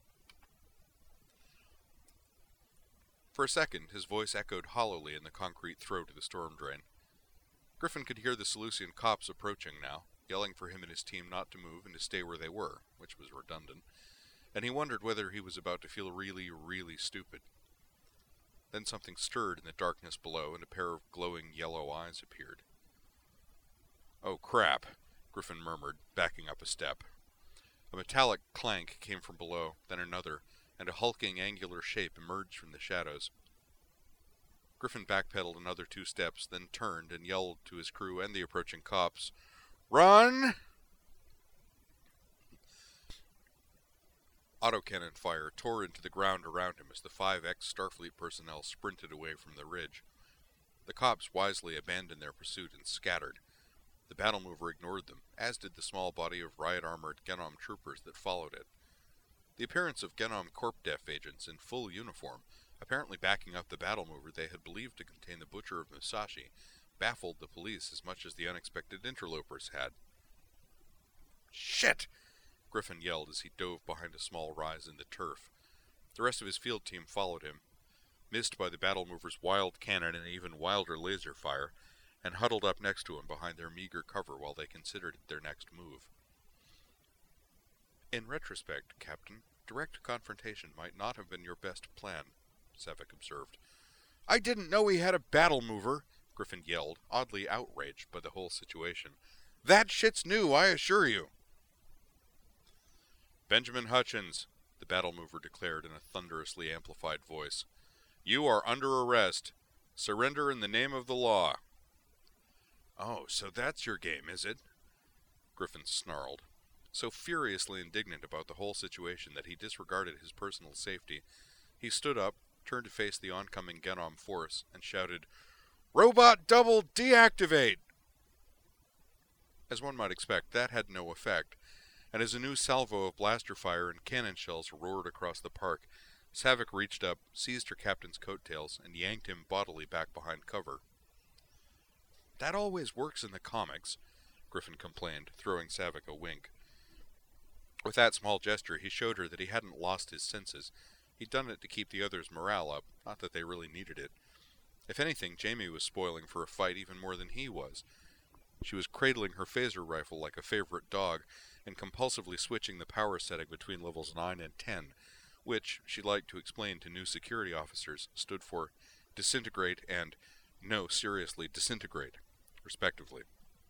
For a second, his voice echoed hollowly in the concrete throat of the storm drain. Griffin could hear the Seleucian cops approaching now, yelling for him and his team not to move and to stay where they were, which was redundant, and he wondered whether he was about to feel really, really stupid. Then something stirred in the darkness below, and a pair of glowing yellow eyes appeared. Oh, crap, Griffin murmured, backing up a step. A metallic clank came from below, then another, and a hulking angular shape emerged from the shadows. Griffin backpedaled another two steps, then turned and yelled to his crew and the approaching cops, Run! Autocannon fire tore into the ground around him as the five ex-Starfleet personnel sprinted away from the ridge. The cops wisely abandoned their pursuit and scattered. The battle mover ignored them, as did the small body of riot-armored Genom troopers that followed it. The appearance of Genom Corpdef agents in full uniform, apparently backing up the battle mover they had believed to contain the Butcher of Musashi, baffled the police as much as the unexpected interlopers had. Shit! Griffin yelled as he dove behind a small rise in the turf. The rest of his field team followed him, missed by the battle mover's wild cannon and even wilder laser fire, and huddled up next to him behind their meager cover while they considered their next move. In retrospect, Captain, direct confrontation might not have been your best plan, Savick observed. I didn't know he had a battle mover, Griffin yelled, oddly outraged by the whole situation. That shit's new, I assure you. Benjamin Hutchins, the battle mover declared in a thunderously amplified voice. You are under arrest. Surrender in the name of the law. Oh, so that's your game, is it? Griffin snarled, so furiously indignant about the whole situation that he disregarded his personal safety. He stood up, turned to face the oncoming Genom force, and shouted, Robot double deactivate! As one might expect, that had no effect, and as a new salvo of blaster fire and cannon shells roared across the park, Savick reached up, seized her captain's coattails, and yanked him bodily back behind cover. That always works in the comics, Griffin complained, throwing Savick a wink. With that small gesture, he showed her that he hadn't lost his senses. He'd done it to keep the others' morale up, not that they really needed it. If anything, Jamie was spoiling for a fight even more than he was. She was cradling her phaser rifle like a favorite dog, and compulsively switching the power setting between levels nine and ten, which, she liked to explain to new security officers, stood for disintegrate and no, seriously, disintegrate, respectively.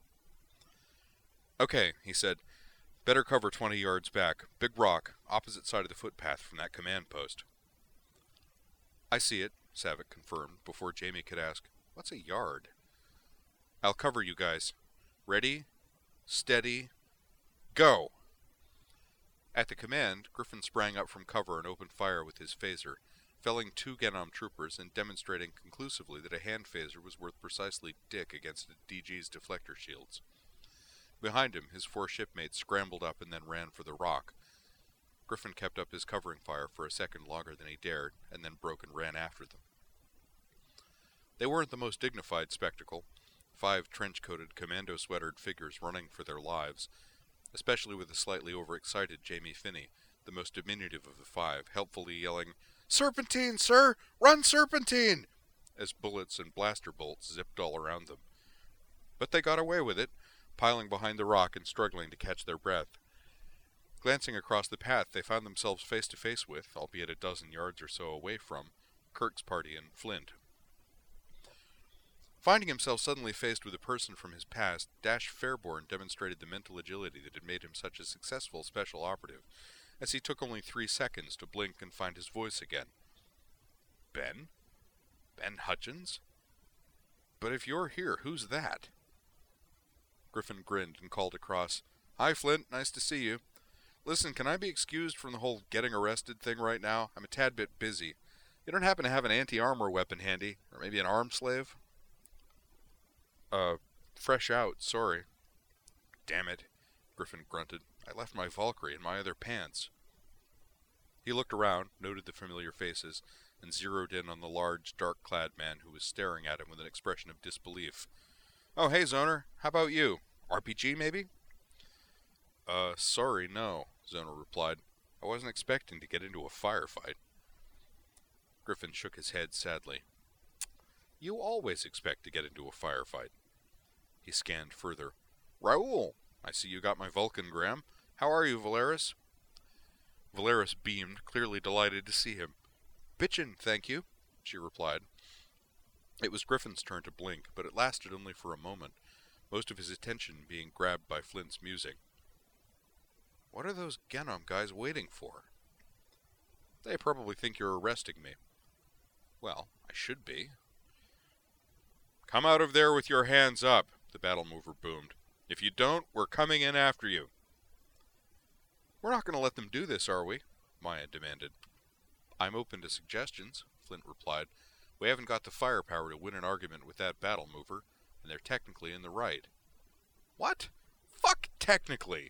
Okay, he said. Better cover twenty yards back. Big rock, opposite side of the footpath from that command post. I see it, Savick confirmed, before Jamie could ask, What's a yard? I'll cover you guys. Ready? Steady? Go! At the command, Griffin sprang up from cover and opened fire with his phaser, felling two Genom troopers and demonstrating conclusively that a hand phaser was worth precisely dick against a D G's deflector shields. Behind him, his four shipmates scrambled up and then ran for the rock. Griffin kept up his covering fire for a second longer than he dared, and then broke and ran after them. They weren't the most dignified spectacle, five trench-coated, commando-sweatered figures running for their lives, especially with the slightly overexcited Jamie Finney, the most diminutive of the five, helpfully yelling, Serpentine, sir! Run, Serpentine! As bullets and blaster bolts zipped all around them. But they got away with it, piling behind the rock and struggling to catch their breath. Glancing across the path, they found themselves face to face with, albeit a dozen yards or so away from, Kirk's party and Flint. Finding himself suddenly faced with a person from his past, Dash Fairborn demonstrated the mental agility that had made him such a successful special operative, as he took only three seconds to blink and find his voice again. Ben? Ben Hutchins? But if you're here, who's that? Griffin grinned and called across, Hi, Flint, nice to see you. Listen, can I be excused from the whole getting arrested thing right now? I'm a tad bit busy. You don't happen to have an anti-armor weapon handy? Or maybe an arm slave? Uh, fresh out, sorry. Damn it, Griffin grunted. I left my Valkyrie in my other pants. He looked around, noted the familiar faces, and zeroed in on the large, dark-clad man who was staring at him with an expression of disbelief. Oh, hey, Zoner. How about you? R P G, maybe? Uh, sorry, no, Zoner replied. I wasn't expecting to get into a firefight. Griffin shook his head sadly. You always expect to get into a firefight. He scanned further. Raoul, I see you got my Vulcan gram. How are you, Valeris? Valeris beamed, clearly delighted to see him. Bitchin', thank you, she replied. It was Griffin's turn to blink, but it lasted only for a moment, most of his attention being grabbed by Flint's music. What are those Genom guys waiting for? They probably think you're arresting me. Well, I should be. Come out of there with your hands up, the battle mover boomed. If you don't, we're coming in after you. We're not going to let them do this, are we? Maya demanded. I'm open to suggestions, Flint replied. We haven't got the firepower to win an argument with that battle mover, and they're technically in the right. What? Fuck technically!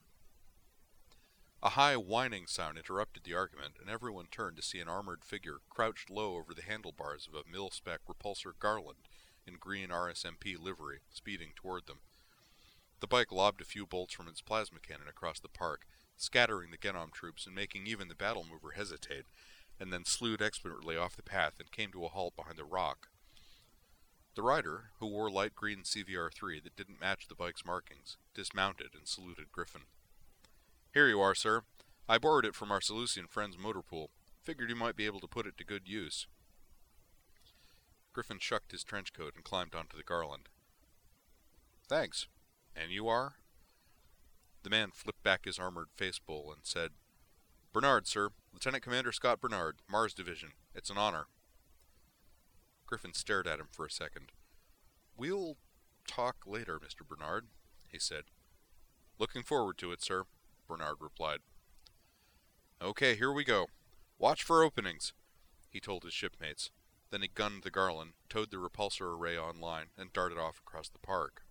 A high whining sound interrupted the argument, and everyone turned to see an armored figure crouched low over the handlebars of a mil-spec repulsor Garland in green R S M P livery, speeding toward them. The bike lobbed a few bolts from its plasma cannon across the park, scattering the Genom troops and making even the battle mover hesitate, and then slewed expertly off the path and came to a halt behind the rock. The rider, who wore light green C V R three that didn't match the bike's markings, dismounted and saluted Griffin. Here you are, sir. I borrowed it from our Seleucian friend's motor pool. Figured you might be able to put it to good use. Griffin shucked his trench coat and climbed onto the Garland. Thanks. And you are? The man flipped back his armored face bowl and said, Bernard, sir. Lieutenant Commander Scott Bernard, Mars Division. It's an honor. Griffin stared at him for a second. We'll talk later, Mister Bernard, he said. Looking forward to it, sir, Bernard replied. Okay, here we go. Watch for openings, he told his shipmates. Then he gunned the Garland, towed the repulsor array online, and darted off across the park.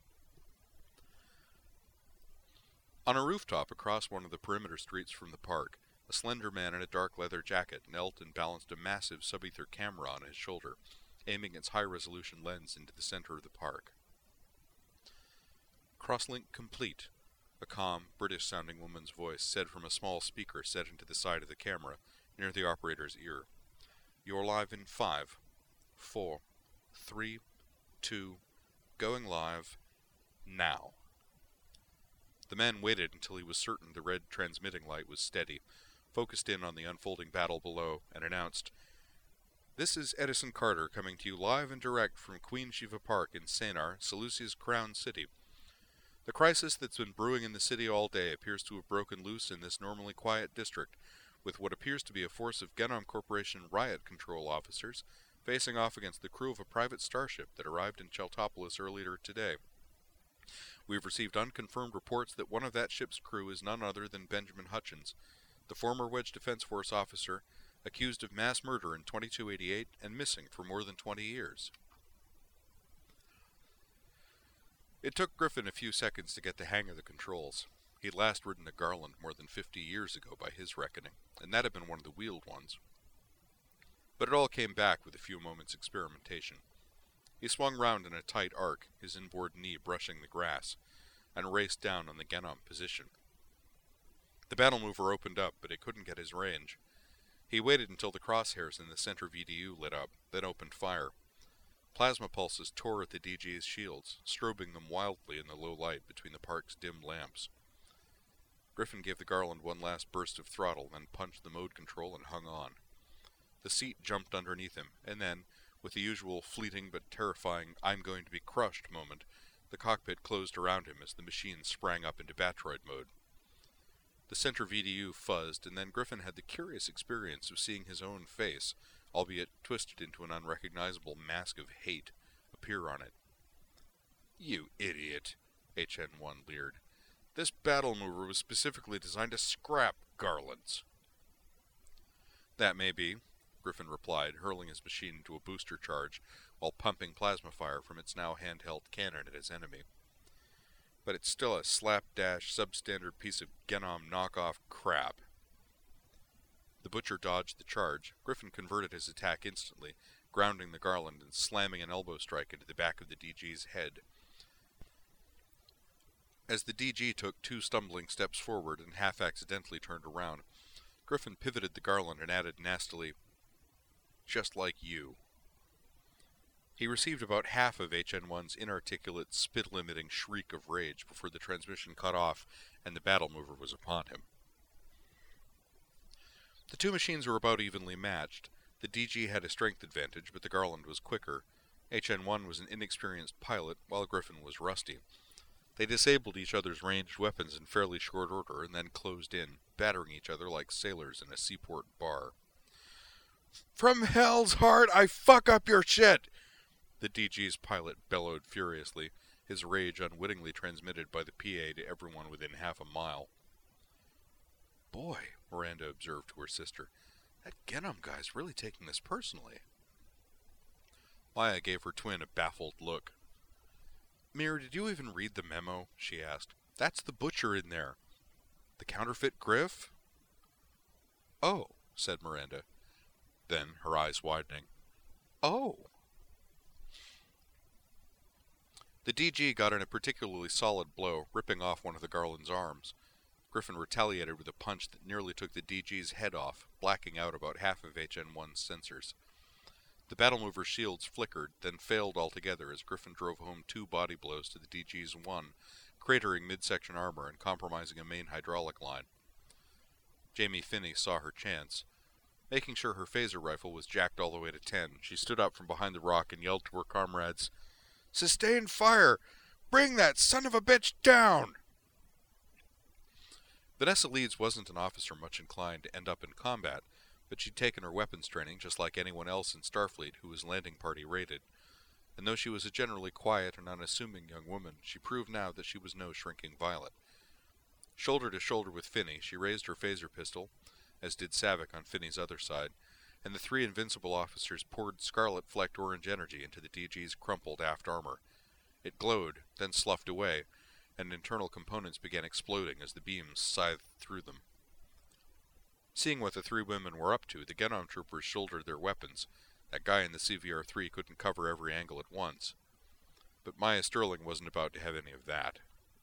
On a rooftop across one of the perimeter streets from the park, a slender man in a dark leather jacket knelt and balanced a massive subaether camera on his shoulder, aiming its high-resolution lens into the center of the park. Crosslink complete, a calm, British-sounding woman's voice said from a small speaker set into the side of the camera, near the operator's ear. You're live in five, four, three, two, going live, now. The man waited until he was certain the red transmitting light was steady, focused in on the unfolding battle below, and announced, This is Edison Carter coming to you live and direct from Queen Shiva Park in Sanar, Seleucia's crown city. The crisis that's been brewing in the city all day appears to have broken loose in this normally quiet district, with what appears to be a force of Genom Corporation riot control officers facing off against the crew of a private starship that arrived in Cheltopolis earlier today. We've received unconfirmed reports that one of that ship's crew is none other than Benjamin Hutchins, the former Wedge Defense Force officer accused of mass murder in twenty-two eighty-eight and missing for more than twenty years. It took Griffin a few seconds to get the hang of the controls. He'd last ridden a Garland more than fifty years ago by his reckoning, and that had been one of the wheeled ones. But it all came back with a few moments' experimentation. He swung round in a tight arc, his inboard knee brushing the grass, and raced down on the Genom position. The battle mover opened up, but it couldn't get his range. He waited until the crosshairs in the center V D U lit up, then opened fire. Plasma pulses tore at the D G's shields, strobing them wildly in the low light between the park's dim lamps. Griffin gave the Garland one last burst of throttle, then punched the mode control and hung on. The seat jumped underneath him, and then, with the usual fleeting but terrifying "I'm going to be crushed" moment, the cockpit closed around him as the machine sprang up into Batroid mode. The center V D U fuzzed, and then Griffin had the curious experience of seeing his own face, albeit twisted into an unrecognizable mask of hate, appear on it. "You idiot," H N one leered. "This battle mover was specifically designed to scrap Garlands." "That may be," Griffin replied, hurling his machine into a booster charge while pumping plasma fire from its now handheld cannon at his enemy. "But it's still a slapdash, substandard piece of Genom knockoff crap." The Butcher dodged the charge. Griffin converted his attack instantly, grounding the Garland and slamming an elbow strike into the back of the D G's head. As the D G took two stumbling steps forward and half-accidentally turned around, Griffin pivoted the Garland and added nastily, "Just like you." He received about half of H N one's inarticulate, spittle-emitting shriek of rage before the transmission cut off and the battle mover was upon him. The two machines were about evenly matched. The D G had a strength advantage, but the Garland was quicker. H N one was an inexperienced pilot, while Griffin was rusty. They disabled each other's ranged weapons in fairly short order, and then closed in, battering each other like sailors in a seaport bar. "From hell's heart, I fuck up your shit!" the D G's pilot bellowed furiously, his rage unwittingly transmitted by the P A to everyone within half a mile. "Boy," Miranda observed to her sister, "that Genom guy's really taking this personally." Maya gave her twin a baffled look. "Mir, did you even read the memo?" she asked. "That's the Butcher in there. The counterfeit Griff?" "Oh," said Miranda. Then, her eyes widening, "Oh." The D G got in a particularly solid blow, ripping off one of the Garland's arms. Griffin retaliated with a punch that nearly took the D G's head off, blacking out about half of H N one's sensors. The battle mover's shields flickered, then failed altogether as Griffin drove home two body blows to the D G's one, cratering midsection armor and compromising a main hydraulic line. Jamie Finney saw her chance. Making sure her phaser rifle was jacked all the way to ten, she stood up from behind the rock and yelled to her comrades, "Sustain fire! Bring that son of a bitch down!" Vanessa Leeds wasn't an officer much inclined to end up in combat, but she'd taken her weapons training just like anyone else in Starfleet who was landing party rated, and though she was a generally quiet and unassuming young woman, she proved now that she was no shrinking violet. Shoulder to shoulder with Finney, she raised her phaser pistol, as did Savick on Finney's other side, and the three invincible officers poured scarlet-flecked orange energy into the D G's crumpled aft armor. It glowed, then sloughed away, and internal components began exploding as the beams scythed through them. Seeing what the three women were up to, the Genom troopers shouldered their weapons. That guy in the C V R three couldn't cover every angle at once. But Maya Sterling wasn't about to have any of that.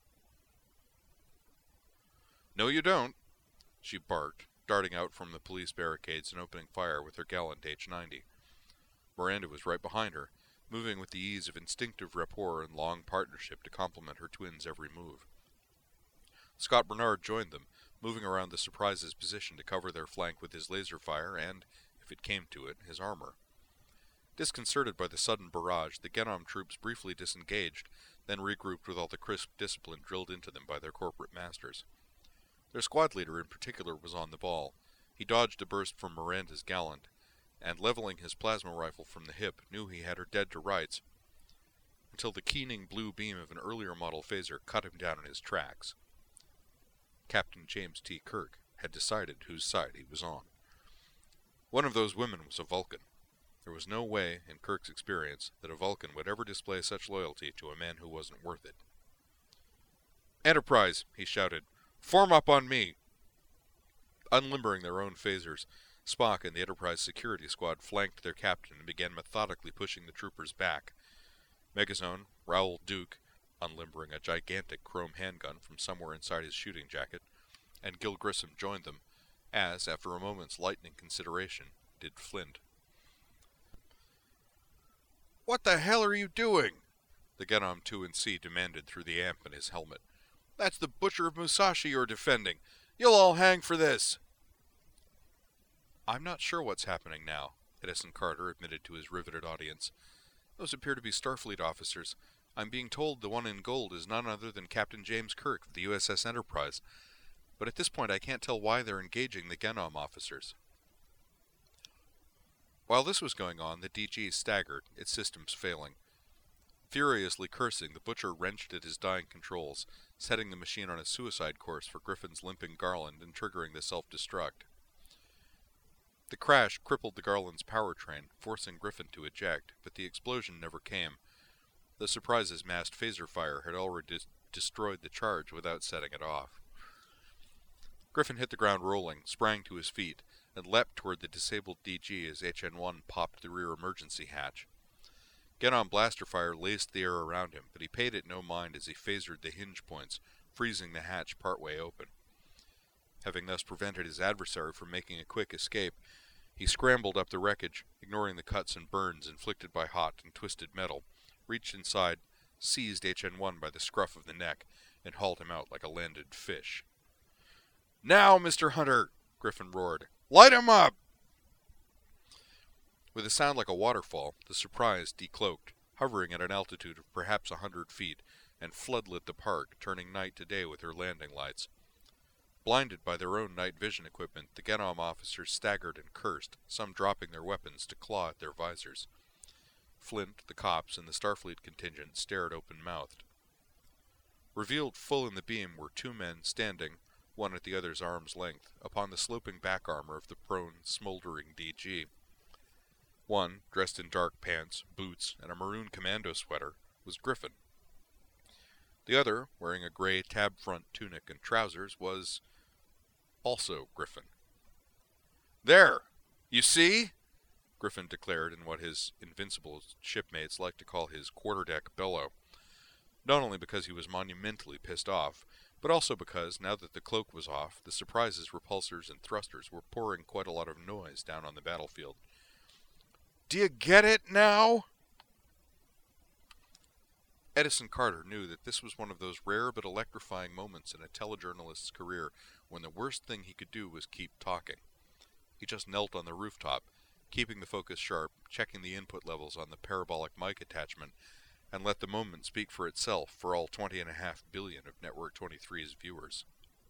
"No, you don't," she barked, darting out from the police barricades and opening fire with her gallant H ninety. Miranda was right behind her, moving with the ease of instinctive rapport and long partnership to complement her twin's every move. Scott Bernard joined them, moving around the Surprise's position to cover their flank with his laser fire and, if it came to it, his armor. Disconcerted by the sudden barrage, the Genom troops briefly disengaged, then regrouped with all the crisp discipline drilled into them by their corporate masters. Their squad leader in particular was on the ball. He dodged a burst from Miranda's Gallant, and leveling his plasma rifle from the hip, knew he had her dead to rights, until the keening blue beam of an earlier model phaser cut him down in his tracks. Captain James T. Kirk had decided whose side he was on. One of those women was a Vulcan. There was no way, in Kirk's experience, that a Vulcan would ever display such loyalty to a man who wasn't worth it. "Enterprise!" he shouted. "Form up on me!" Unlimbering their own phasers, Spock and the Enterprise security squad flanked their captain and began methodically pushing the troopers back. Megazone, Raoul Duke, unlimbering a gigantic chrome handgun from somewhere inside his shooting jacket, and Gil Grissom joined them, as, after a moment's lightning consideration, did Flint. "What the hell are you doing?" the Genom two and C demanded through the amp in his helmet. That's the Butcher of Musashi you're defending. You'll all hang for this. I'm not sure what's happening now, Edison Carter admitted to his riveted audience. Those appear to be Starfleet officers. I'm being told the one in gold is none other than Captain James Kirk of the U S S Enterprise. But at this point I can't tell why they're engaging the Genom officers. While this was going on, the D G staggered, its systems failing. Furiously cursing, the Butcher wrenched at his dying controls, setting the machine on a suicide course for Griffin's limping Garland and triggering the self-destruct. The crash crippled the Garland's powertrain, forcing Griffin to eject, but the explosion never came. The Surprise's massed phaser fire had already des- destroyed the charge without setting it off. Griffin hit the ground rolling, sprang to his feet, and leapt toward the disabled D G as H N one popped the rear emergency hatch. Genom blaster fire laced the air around him, but he paid it no mind as he phasered the hinge points, freezing the hatch partway open. Having thus prevented his adversary from making a quick escape, he scrambled up the wreckage, ignoring the cuts and burns inflicted by hot and twisted metal, reached inside, seized H N one by the scruff of the neck, and hauled him out like a landed fish. "Now, Mister Hunter!" Griffin roared. "Light him up!" With a sound like a waterfall, the Surprise decloaked, hovering at an altitude of perhaps a hundred feet, and floodlit the park, turning night to day with her landing lights. Blinded by their own night vision equipment, the Genom officers staggered and cursed, some dropping their weapons to claw at their visors. Flint, the cops, and the Starfleet contingent stared open-mouthed. Revealed full in the beam were two men standing, one at the other's arm's length, upon the sloping back armor of the prone, smoldering D G. One, dressed in dark pants, boots, and a maroon commando sweater, was Griffin. The other, wearing a gray tab-front tunic and trousers, was also Griffin. "There! You see?" Griffin declared in what his invincible shipmates like to call his quarterdeck bellow. Not only because he was monumentally pissed off, but also because, now that the cloak was off, the Surprise's repulsors and thrusters were pouring quite a lot of noise down on the battlefield. "Do you get it now?" Edison Carter knew that this was one of those rare but electrifying moments in a telejournalist's career when the worst thing he could do was keep talking. He just knelt on the rooftop, keeping the focus sharp, checking the input levels on the parabolic mic attachment, and let the moment speak for itself for all twenty and a half billion of Network twenty-three's viewers.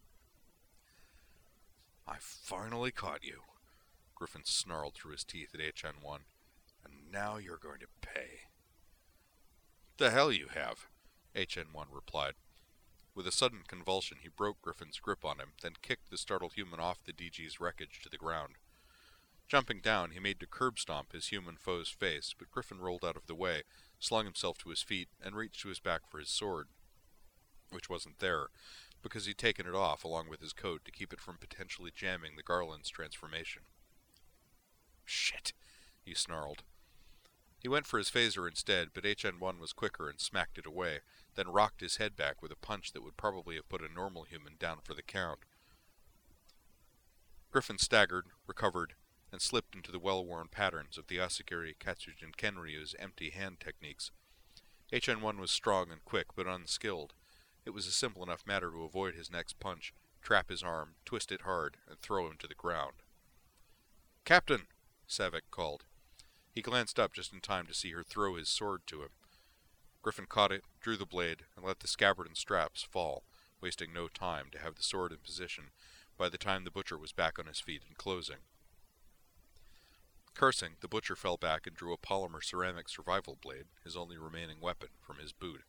"I finally caught you," Griffin snarled through his teeth at H N one, "and now you're going to pay." "The hell you have," H N one replied. With a sudden convulsion, he broke Griffin's grip on him, then kicked the startled human off the D G's wreckage to the ground. Jumping down, he made to curb stomp his human foe's face, but Griffin rolled out of the way, slung himself to his feet, and reached to his back for his sword, which wasn't there, because he'd taken it off along with his coat to keep it from potentially jamming the Garland's transformation. "Shit," he snarled. He went for his phaser instead, but H N one was quicker and smacked it away, then rocked his head back with a punch that would probably have put a normal human down for the count. Griffin staggered, recovered, and slipped into the well-worn patterns of the Asakiri Katsujin Kenryu's empty hand techniques. H N one was strong and quick, but unskilled. It was a simple enough matter to avoid his next punch, trap his arm, twist it hard, and throw him to the ground. "Captain!" Savick called. He glanced up just in time to see her throw his sword to him. Griffin caught it, drew the blade, and let the scabbard and straps fall, wasting no time to have the sword in position by the time the Butcher was back on his feet and closing. Cursing, the Butcher fell back and drew a polymer ceramic survival blade, his only remaining weapon, from his boot.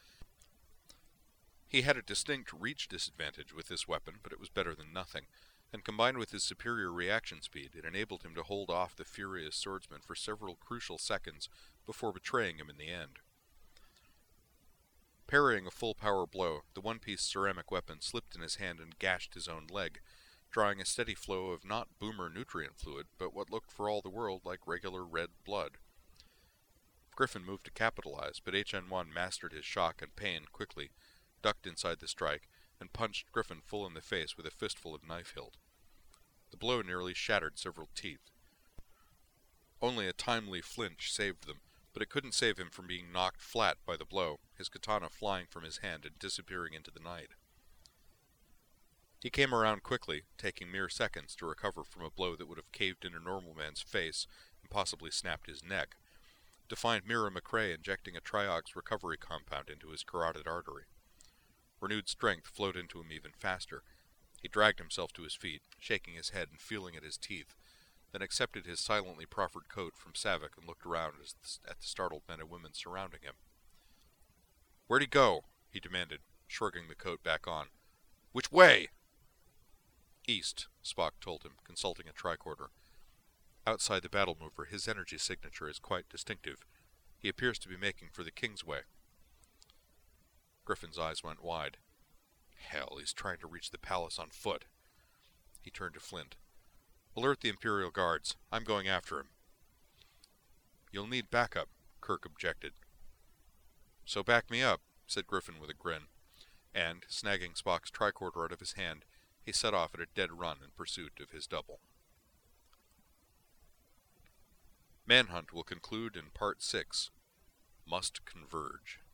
He had a distinct reach disadvantage with this weapon, but it was better than nothing, and combined with his superior reaction speed, it enabled him to hold off the furious swordsman for several crucial seconds before betraying him in the end. Parrying a full-power blow, the one-piece ceramic weapon slipped in his hand and gashed his own leg, drawing a steady flow of not boomer nutrient fluid, but what looked for all the world like regular red blood. Griffin moved to capitalize, but H N one mastered his shock and pain quickly, ducked inside the strike, and punched Griffin full in the face with a fistful of knife hilt. The blow nearly shattered several teeth. Only a timely flinch saved them, but it couldn't save him from being knocked flat by the blow, his katana flying from his hand and disappearing into the night. He came around quickly, taking mere seconds to recover from a blow that would have caved in a normal man's face and possibly snapped his neck, to find Mira McRae injecting a Triox recovery compound into his carotid artery. Renewed strength flowed into him even faster. He dragged himself to his feet, shaking his head and feeling at his teeth, then accepted his silently proffered coat from Savick and looked around as the, at the startled men and women surrounding him. "Where'd he go?" he demanded, shrugging the coat back on. "Which way?" "East," Spock told him, consulting a tricorder. "Outside the battle mover, his energy signature is quite distinctive. He appears to be making for the Kingsway." Griffin's eyes went wide. Hell, he's trying to reach the palace on foot. He turned to Flint. "Alert the Imperial Guards. I'm going after him." "You'll need backup," Kirk objected. "So back me up," said Griffin with a grin, and, snagging Spock's tricorder out of his hand, he set off at a dead run in pursuit of his double. Manhunt will conclude in Part six. Must Converge.